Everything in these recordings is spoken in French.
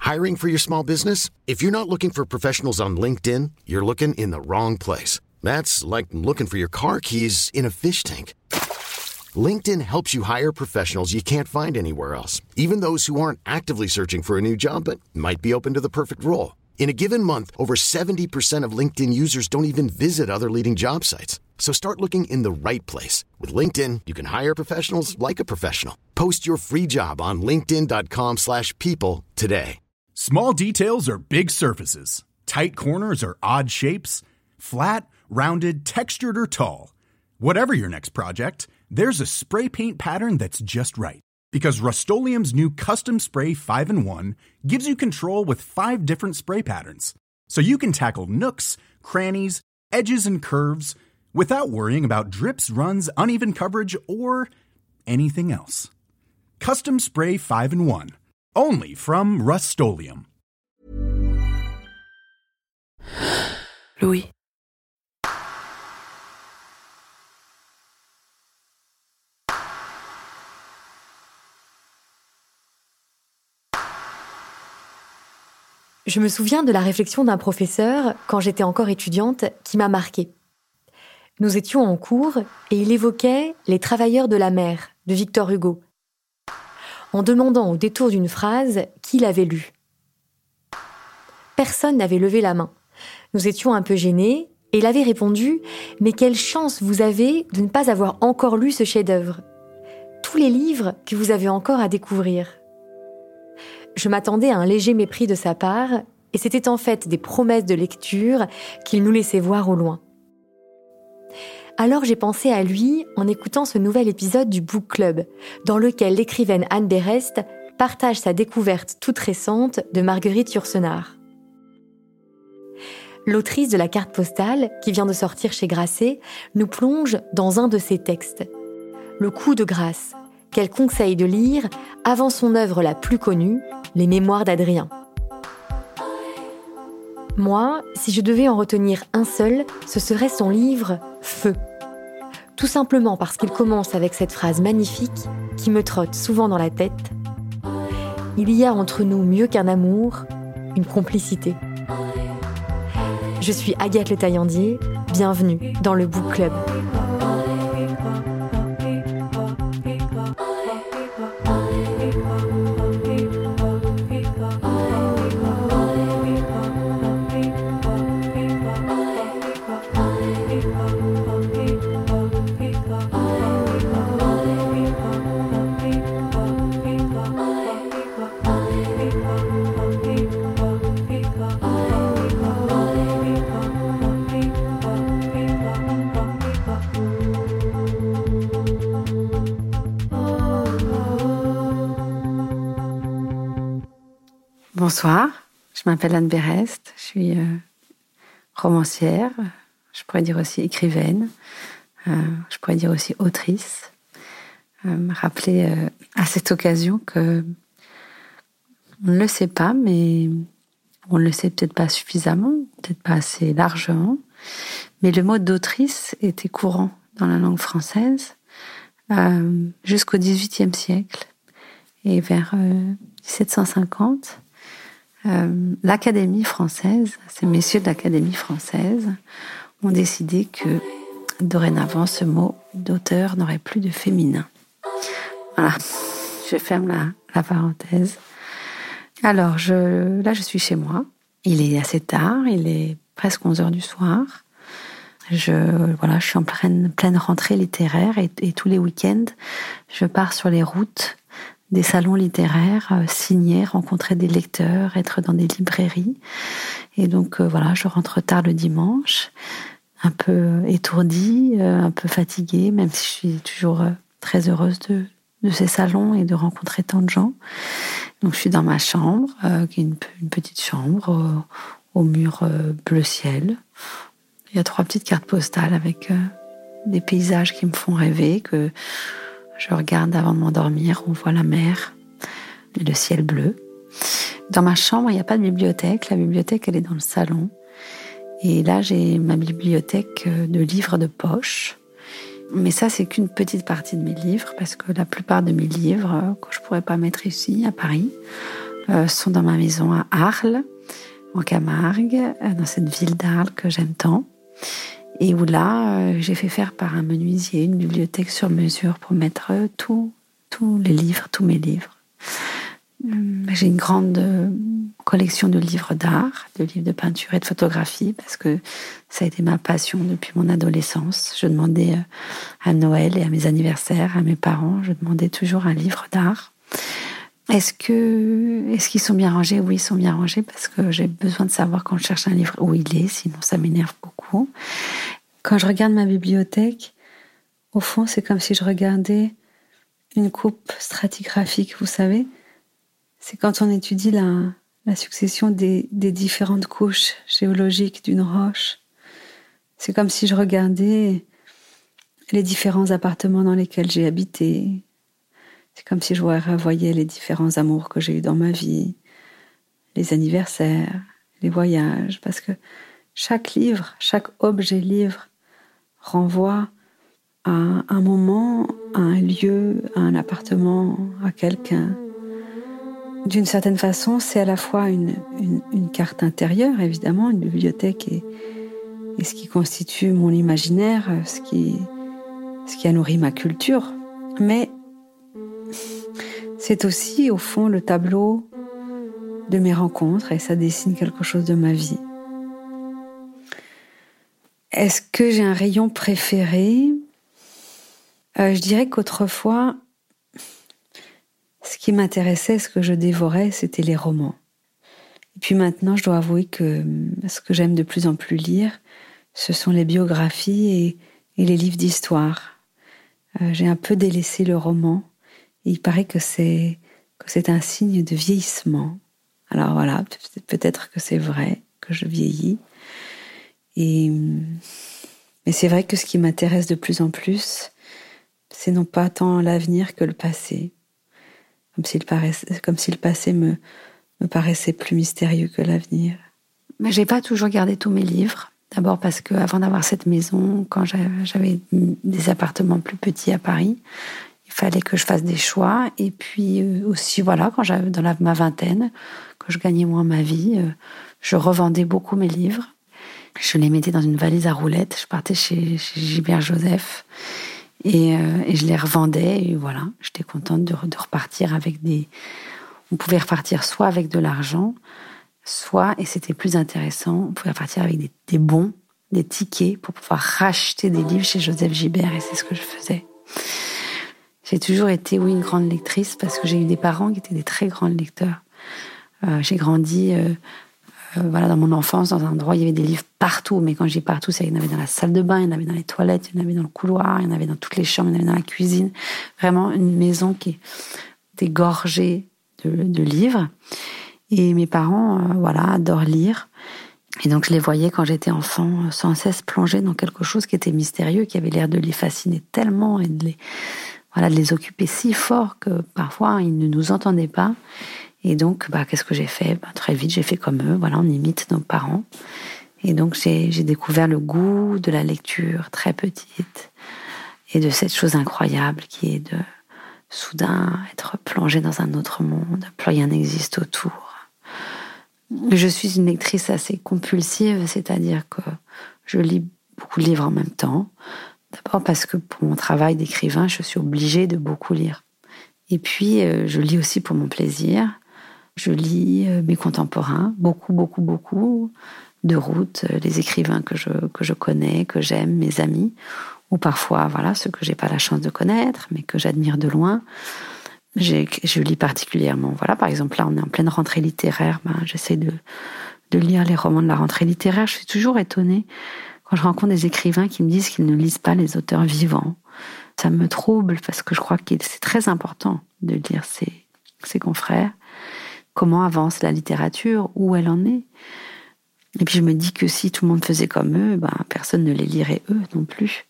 Hiring for your small business? If you're not looking for professionals on LinkedIn, you're looking in the wrong place. That's like looking for your car keys in a fish tank. LinkedIn helps you hire professionals you can't find anywhere else, even those who aren't actively searching for a new job but might be open to the perfect role. In a given month, over 70% of LinkedIn users don't even visit other leading job sites. So start looking in the right place. With LinkedIn, you can hire professionals like a professional. Post your free job on linkedin.com/people today. Small details are big surfaces. Tight corners are odd shapes. Flat, rounded, textured, or tall. Whatever your next project, there's a spray paint pattern that's just right. Because Rust-Oleum's new Custom Spray 5-in-1 gives you control with 5 different spray patterns. So you can tackle nooks, crannies, edges, and curves without worrying about drips, runs, uneven coverage, or anything else. Custom Spray 5-in-1. Only from Rust-Oleum. Louis. Je me souviens de la réflexion d'un professeur, quand j'étais encore étudiante, qui m'a marquée. Nous étions en cours et il évoquait « Les travailleurs de la mer » de Victor Hugo, en demandant au détour d'une phrase qui l'avait lu. Personne n'avait levé la main. Nous étions un peu gênés et il avait répondu « Mais quelle chance vous avez de ne pas avoir encore lu ce chef-d'œuvre. Tous les livres que vous avez encore à découvrir. » Je m'attendais à un léger mépris de sa part, et c'était en fait des promesses de lecture qu'il nous laissait voir au loin. Alors j'ai pensé à lui en écoutant ce nouvel épisode du Book Club, dans lequel l'écrivaine Anne Berest partage sa découverte toute récente de Marguerite Yourcenar. L'autrice de la carte postale, qui vient de sortir chez Grasset, nous plonge dans un de ses textes, Le coup de grâce, qu'elle conseille de lire avant son œuvre la plus connue, Les Mémoires d'Adrien. Moi, si je devais en retenir un seul, ce serait son livre « Feu ». Tout simplement parce qu'il commence avec cette phrase magnifique qui me trotte souvent dans la tête. Il y a entre nous mieux qu'un amour, une complicité. Je suis Agathe Le Taillandier, bienvenue dans le Book Club. Bonsoir, je m'appelle Anne Berest, je suis romancière, je pourrais dire aussi écrivaine, je pourrais dire aussi autrice. Me rappeler à cette occasion que on ne le sait pas, mais on ne le sait peut-être pas suffisamment, peut-être pas assez largement, mais le mot d'autrice était courant dans la langue française jusqu'au XVIIIe siècle. Et vers 1750, l'Académie française, ces messieurs de l'Académie française, ont décidé que dorénavant, ce mot d'auteur n'aurait plus de féminin. Voilà, je ferme la parenthèse. Alors, là, je suis chez moi. Il est assez tard, il est presque 11h du soir. Je suis en pleine rentrée littéraire et tous les week-ends, je pars sur les routes des salons littéraires, signer, rencontrer des lecteurs, être dans des librairies. Et donc, je rentre tard le dimanche, un peu étourdie, un peu fatiguée, même si je suis toujours très heureuse de ces salons et de rencontrer tant de gens. Donc, je suis dans ma chambre, qui est une petite chambre au mur bleu ciel. Il y a 3 petites cartes postales avec des paysages qui me font rêver, que je regarde avant de m'endormir. On voit la mer et le ciel bleu. Dans ma chambre, il n'y a pas de bibliothèque. La bibliothèque, elle est dans le salon. Et là, j'ai ma bibliothèque de livres de poche. Mais ça, c'est qu'une petite partie de mes livres, parce que la plupart de mes livres, que je ne pourrais pas mettre ici, à Paris, sont dans ma maison à Arles, en Camargue, dans cette ville d'Arles que j'aime tant. Et où là, j'ai fait faire par un menuisier une bibliothèque sur mesure pour mettre tous les livres, tous mes livres. J'ai une grande collection de livres d'art, de livres de peinture et de photographie, parce que ça a été ma passion depuis mon adolescence. Je demandais à Noël et à mes anniversaires, à mes parents, je demandais toujours un livre d'art. Est-ce qu'ils sont bien rangés ? Oui, ils sont bien rangés, parce que j'ai besoin de savoir quand je cherche un livre où il est, sinon ça m'énerve beaucoup. Quand je regarde ma bibliothèque, au fond, c'est comme si je regardais une coupe stratigraphique, vous savez. C'est quand on étudie la succession des différentes couches géologiques d'une roche. C'est comme si je regardais les différents appartements dans lesquels j'ai habité. C'est comme si je revoyais les différents amours que j'ai eus dans ma vie, les anniversaires, les voyages, parce que chaque livre, chaque objet livre renvoie à un moment, à un lieu, à un appartement, à quelqu'un. D'une certaine façon, c'est à la fois une carte intérieure, évidemment, une bibliothèque et ce qui constitue mon imaginaire, ce qui a nourri ma culture. Mais c'est aussi, au fond, le tableau de mes rencontres et ça dessine quelque chose de ma vie. Est-ce que j'ai un rayon préféré ? Je dirais qu'autrefois, ce qui m'intéressait, ce que je dévorais, c'était les romans. Et puis maintenant, je dois avouer que ce que j'aime de plus en plus lire, ce sont les biographies et les livres d'histoire. J'ai un peu délaissé le roman. Et il paraît que c'est un signe de vieillissement. Alors voilà, peut-être que c'est vrai, que je vieillis. Mais c'est vrai que ce qui m'intéresse de plus en plus, c'est non pas tant l'avenir que le passé. Comme si le passé me paraissait plus mystérieux que l'avenir. Mais j'ai pas toujours gardé tous mes livres. D'abord parce que avant d'avoir cette maison, quand j'avais des appartements plus petits à Paris, il fallait que je fasse des choix. Et puis aussi, voilà, quand j'avais dans ma vingtaine, quand je gagnais moins ma vie, je revendais beaucoup mes livres. Je les mettais dans une valise à roulettes. Je partais chez Gilbert Joseph et je les revendais. Et voilà, j'étais contente de repartir avec On pouvait repartir soit avec de l'argent, soit, et c'était plus intéressant, on pouvait repartir avec des bons, des tickets pour pouvoir racheter des livres chez Joseph Gilbert. Et c'est ce que je faisais. J'ai toujours été, une grande lectrice parce que j'ai eu des parents qui étaient des très grands lecteurs. J'ai grandi... dans mon enfance, dans un endroit, il y avait des livres partout. Mais quand je dis partout, il y en avait dans la salle de bain, il y en avait dans les toilettes, il y en avait dans le couloir, il y en avait dans toutes les chambres, il y en avait dans la cuisine. Vraiment une maison qui était gorgée de livres. Et mes parents, adorent lire. Et donc je les voyais quand j'étais enfant, sans cesse plonger dans quelque chose qui était mystérieux, qui avait l'air de les fasciner tellement et de les occuper si fort que parfois ils ne nous entendaient pas. Et donc, qu'est-ce que j'ai fait ? Très vite, j'ai fait comme eux. Voilà, on imite nos parents. Et donc, j'ai découvert le goût de la lecture très petite et de cette chose incroyable qui est de, soudain, être plongé dans un autre monde. Plus rien n'existe autour. Je suis une lectrice assez compulsive, c'est-à-dire que je lis beaucoup de livres en même temps. D'abord parce que pour mon travail d'écrivain, je suis obligée de beaucoup lire. Et puis, je lis aussi pour mon plaisir. Je lis mes contemporains, beaucoup de route, les écrivains que je connais, que j'aime, mes amis, ou parfois, ceux que j'ai pas la chance de connaître, mais que j'admire de loin. Je lis particulièrement. Par exemple, là, on est en pleine rentrée littéraire. J'essaie de lire les romans de la rentrée littéraire. Je suis toujours étonnée quand je rencontre des écrivains qui me disent qu'ils ne lisent pas les auteurs vivants. Ça me trouble parce que je crois que c'est très important de lire ses confrères. Comment avance la littérature, où elle en est. Et puis je me dis que si tout le monde faisait comme eux, personne ne les lirait eux non plus.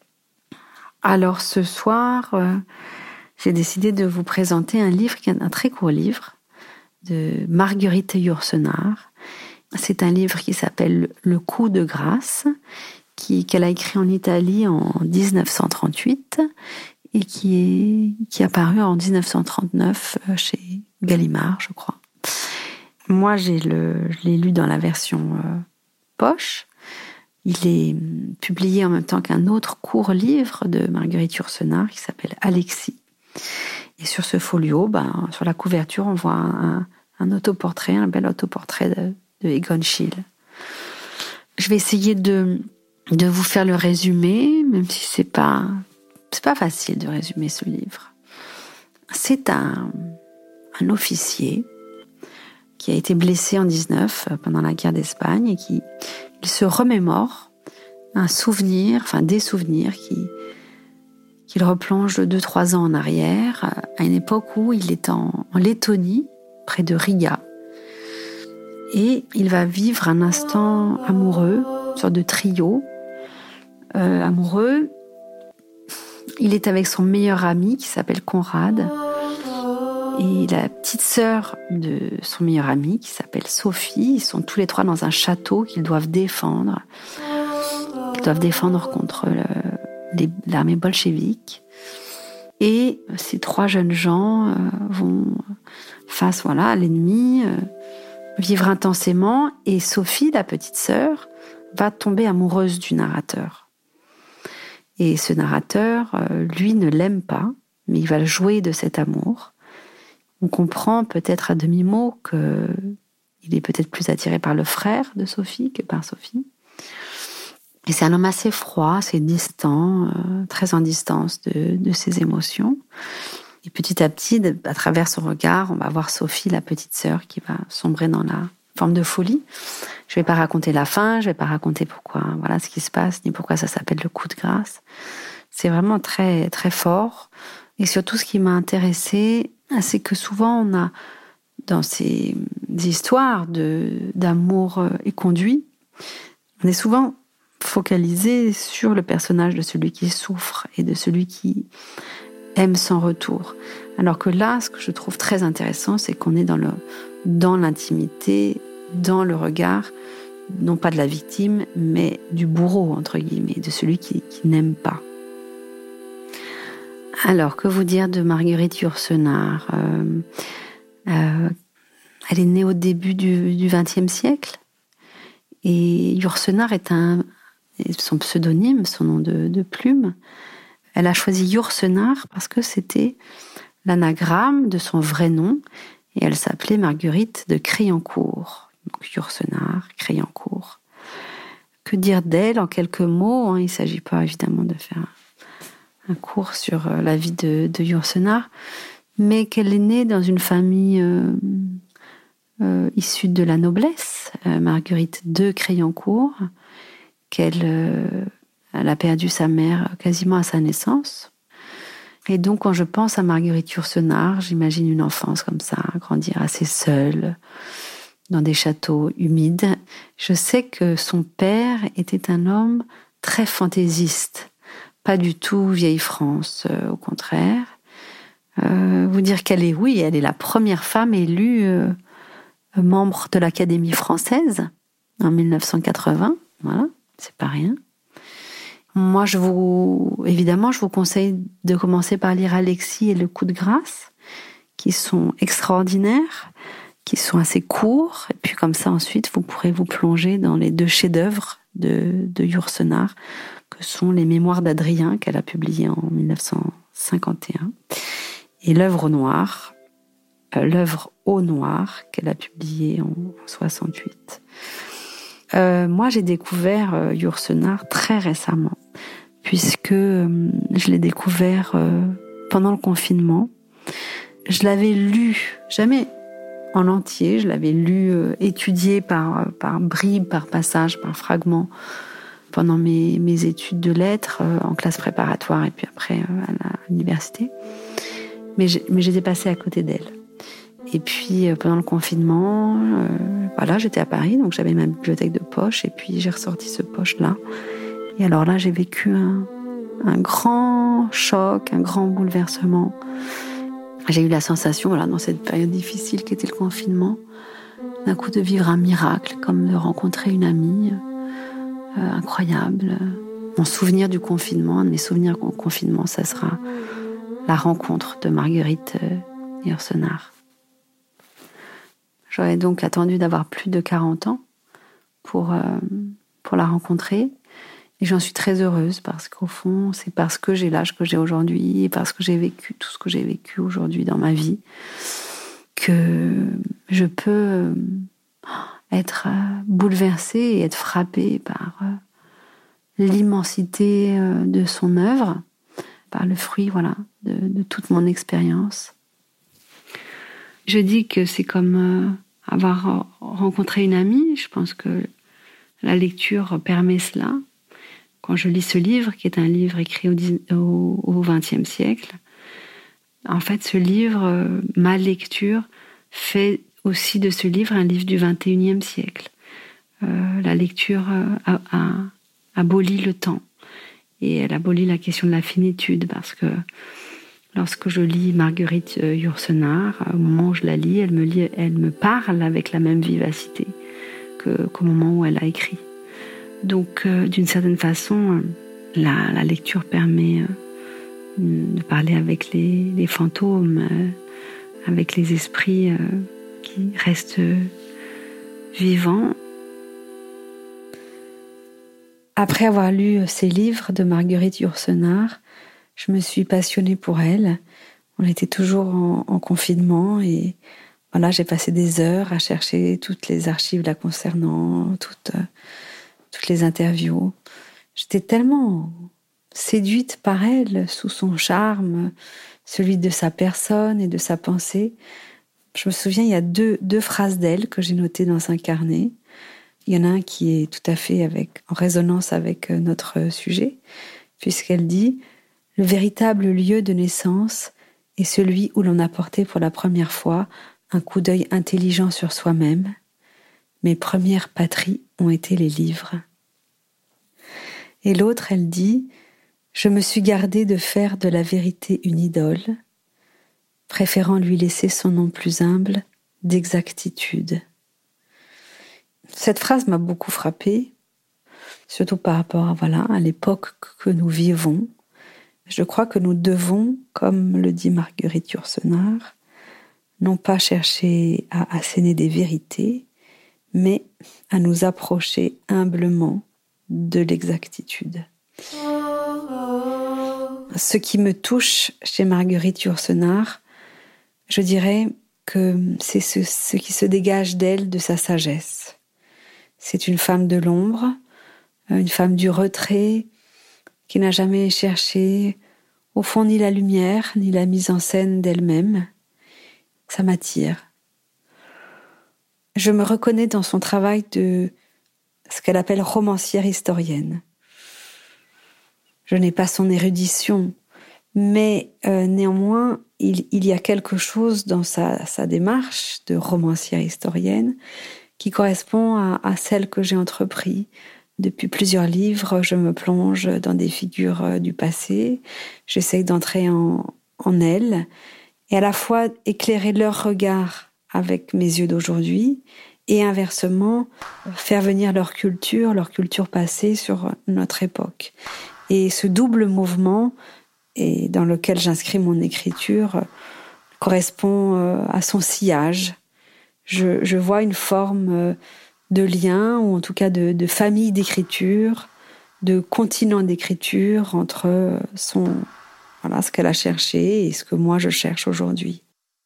Alors ce soir, j'ai décidé de vous présenter un livre, un très court livre, de Marguerite Yourcenar. C'est un livre qui s'appelle Le coup de grâce, qu'elle a écrit en Italie en 1938 et qui est apparu en 1939 chez Gallimard, je crois. Moi, je l'ai lu dans la version poche. Il est publié en même temps qu'un autre court livre de Marguerite Yourcenar qui s'appelle Alexis. Et sur ce folio, sur la couverture, on voit un autoportrait, un bel autoportrait de Egon Schiele. Je vais essayer de vous faire le résumé, même si c'est pas facile de résumer ce livre. C'est un officier qui a été blessé en 19 pendant la guerre d'Espagne et il se remémore des souvenirs qu'il replonge 2-3 ans en arrière, à une époque où il est en Lettonie, près de Riga. Et il va vivre un instant amoureux, une sorte de trio amoureux. Il est avec son meilleur ami qui s'appelle Conrad et la petite sœur de son meilleur ami qui s'appelle Sophie. Ils sont tous les trois dans un château qu'ils doivent défendre. Ils doivent défendre contre l'armée bolchevique. Et ces 3 jeunes gens vont face à l'ennemi, vivre intensément. Et Sophie, la petite sœur, va tomber amoureuse du narrateur. Et ce narrateur, lui, ne l'aime pas, mais il va jouer de cet amour. On comprend peut-être à demi-mot qu'il est peut-être plus attiré par le frère de Sophie que par Sophie. Et c'est un homme assez froid, assez distant, très en distance de ses émotions. Et petit à petit, à travers son regard, on va voir Sophie, la petite sœur, qui va sombrer dans la forme de folie. Je ne vais pas raconter la fin, je ne vais pas raconter pourquoi, ce qui se passe, ni pourquoi ça s'appelle le coup de grâce. C'est vraiment très, très fort. Et surtout, ce qui m'a intéressée, c'est que souvent, on a, dans ces histoires d'amour éconduit, on est souvent focalisé sur le personnage de celui qui souffre et de celui qui aime sans retour. Alors que là, ce que je trouve très intéressant, c'est qu'on est dans l'intimité, dans le regard, non pas de la victime, mais du bourreau, entre guillemets, de celui qui n'aime pas. Alors, que vous dire de Marguerite Yourcenar ? Elle est née au début du XXe siècle, et Yourcenar est son pseudonyme, son nom de plume. Elle a choisi Yourcenar parce que c'était l'anagramme de son vrai nom, et elle s'appelait Marguerite de Criancourt. Donc Yourcenar, Criancourt. Que dire d'elle en quelques mots ? Il ne s'agit pas évidemment de faire un cours sur la vie de Yourcenar, mais qu'elle est née dans une famille issue de la noblesse, Marguerite de Criancourt, elle a perdu sa mère quasiment à sa naissance. Et donc, quand je pense à Marguerite Yourcenar, j'imagine une enfance comme ça, grandir assez seule, dans des châteaux humides. Je sais que son père était un homme très fantaisiste, pas du tout vieille France, au contraire. Vous dire qu'elle est la première femme élue membre de l'Académie française en 1980. Voilà, c'est pas rien. Moi, je vous conseille de commencer par lire Alexis et Le coup de grâce, qui sont extraordinaires, qui sont assez courts. Et puis comme ça, ensuite, vous pourrez vous plonger dans les 2 chefs-d'œuvre de Yourcenar, que sont les Mémoires d'Adrien, qu'elle a publiés en 1951, et l'œuvre au noir, qu'elle a publiée en 68. Moi, j'ai découvert Yourcenar très récemment, puisque je l'ai découvert pendant le confinement. Je l'avais lu, jamais en entier, je l'avais lu, étudié par bribes, par passages, par fragments, pendant mes études de lettres, en classe préparatoire et puis après à l'université. Mais j'étais passée à côté d'elle. Et puis, pendant le confinement, j'étais à Paris, donc j'avais ma bibliothèque de poche, et puis j'ai ressorti ce poche-là. Et alors là, j'ai vécu un grand choc, un grand bouleversement. J'ai eu la sensation, dans cette période difficile qu'était le confinement, d'un coup de vivre un miracle, comme de rencontrer une amie incroyable. Mon souvenir du confinement, un de mes souvenirs au confinement, ça sera la rencontre de Marguerite Yourcenar. J'aurais donc attendu d'avoir plus de 40 ans pour la rencontrer. Et j'en suis très heureuse parce qu'au fond, c'est parce que j'ai l'âge que j'ai aujourd'hui et parce que j'ai vécu tout ce que j'ai vécu aujourd'hui dans ma vie que je peux être bouleversée et être frappée par l'immensité de son œuvre, par le fruit de toute mon expérience. Je dis que c'est comme avoir rencontré une amie. Je pense que la lecture permet cela. Quand je lis ce livre, qui est un livre écrit au XXe siècle, en fait, ce livre, ma lecture, fait aussi de ce livre un livre du XXIe siècle. La lecture abolit le temps et elle abolit la question de la finitude, parce que lorsque je lis Marguerite Yourcenar, au moment où je la lis, elle me parle avec la même vivacité qu'au moment où elle a écrit. Donc, d'une certaine façon, la lecture permet de parler avec les fantômes, avec les esprits qui restent vivants. Après avoir lu ces livres de Marguerite Yourcenar, je me suis passionnée pour elle. On était toujours en confinement et voilà, j'ai passé des heures à chercher toutes les archives la concernant, toutes les interviews. J'étais tellement séduite par elle, sous son charme, celui de sa personne et de sa pensée. Je me souviens, il y a deux phrases d'elle que j'ai notées dans un carnet. Il y en a un qui est tout à fait en résonance avec notre sujet, puisqu'elle dit « Le véritable lieu de naissance est celui où l'on a porté pour la première fois un coup d'œil intelligent sur soi-même. Mes premières patries ont été les livres. » Et l'autre, elle dit « Je me suis gardée de faire de la vérité une idole, préférant lui laisser son nom plus humble d'exactitude. » Cette phrase m'a beaucoup frappée, surtout par rapport à l'époque que nous vivons. Je crois que nous devons, comme le dit Marguerite Yourcenar, non pas chercher à asséner des vérités, mais à nous approcher humblement de l'exactitude. Ce qui me touche chez Marguerite Yourcenar, je dirais que c'est ce qui se dégage d'elle, de sa sagesse. C'est une femme de l'ombre, une femme du retrait, qui n'a jamais cherché, au fond, ni la lumière, ni la mise en scène d'elle-même. Ça m'attire. Je me reconnais dans son travail de ce qu'elle appelle romancière historienne. Je n'ai pas son érudition, mais néanmoins, il y a quelque chose dans sa démarche de romancière historienne qui correspond à celle que j'ai entreprise. Depuis plusieurs livres, je me plonge dans des figures du passé, j'essaye d'entrer en elles, et à la fois éclairer leur regard avec mes yeux d'aujourd'hui, et inversement, faire venir leur culture passée sur notre époque. Et ce double mouvement, et dans lequel j'inscris mon écriture, correspond à son sillage. Je vois une forme de lien, ou en tout cas de famille d'écriture, de continent d'écriture entre ce qu'elle a cherché et ce que moi je cherche aujourd'hui.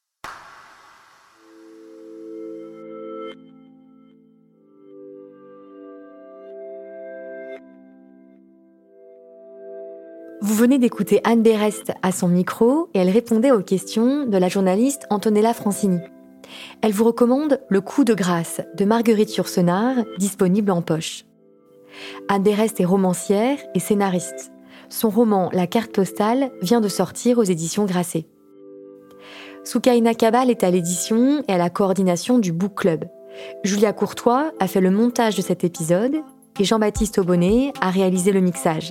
Vous venez d'écouter Anne Berest à son micro et elle répondait aux questions de la journaliste Antonella Francini. Elle vous recommande Le coup de grâce de Marguerite Yourcenar, disponible en poche. Anne Berest est romancière et scénariste. Son roman La carte postale vient de sortir aux éditions Grasset. Soukaina Kabal est à l'édition et à la coordination du Book Club. Julia Courtois a fait le montage de cet épisode et Jean-Baptiste Aubonnet a réalisé le mixage.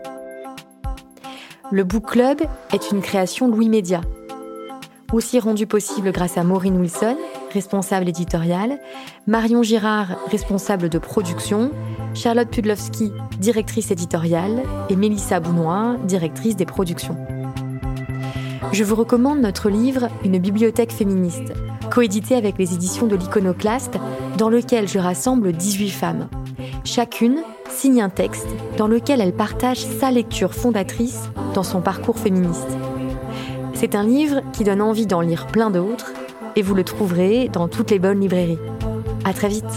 Le Book Club est une création Louis Média. Aussi rendu possible grâce à Maureen Wilson, responsable éditoriale, Marion Girard, responsable de production, Charlotte Pudlowski, directrice éditoriale, et Mélissa Bounois, directrice des productions. Je vous recommande notre livre « Une bibliothèque féministe », coédité avec les éditions de l'Iconoclaste, dans lequel je rassemble 18 femmes. Chacune signe un texte dans lequel elle partage sa lecture fondatrice dans son parcours féministe. C'est un livre qui donne envie d'en lire plein d'autres, et vous le trouverez dans toutes les bonnes librairies. À très vite.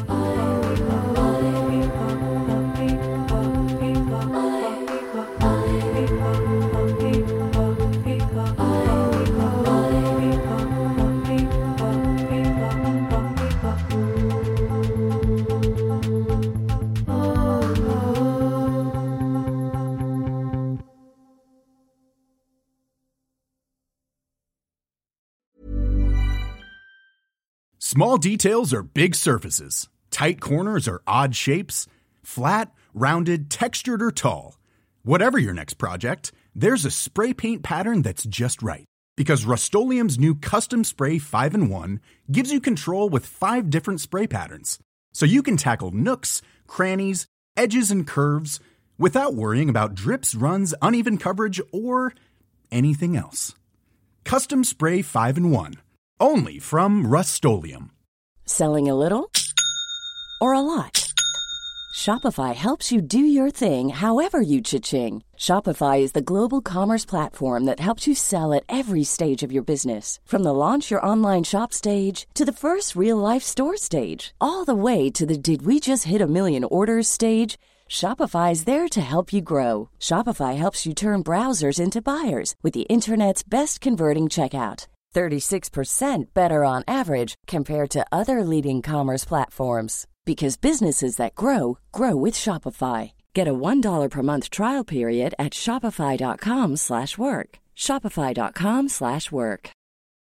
Small details are big surfaces. Tight corners are odd shapes. Flat, rounded, textured, or tall. Whatever your next project, there's a spray paint pattern that's just right. Because Rust-Oleum's new Custom Spray 5-in-1 gives you control with 5 different spray patterns. So you can tackle nooks, crannies, edges, and curves without worrying about drips, runs, uneven coverage, or anything else. Custom Spray 5-in-1. Only from Rust-Oleum. Selling a little or a lot? Shopify helps you do your thing however you cha-ching. Shopify is the global commerce platform that helps you sell at every stage of your business. From the launch your online shop stage to the first real-life store stage, all the way to the did we just hit a million orders stage. Shopify is there to help you grow. Shopify helps you turn browsers into buyers with the internet's best converting checkout. 36% better on average compared to other leading commerce platforms. Because businesses that grow, grow with Shopify. Get a $1 per month trial period at shopify.com/work. Shopify.com/work.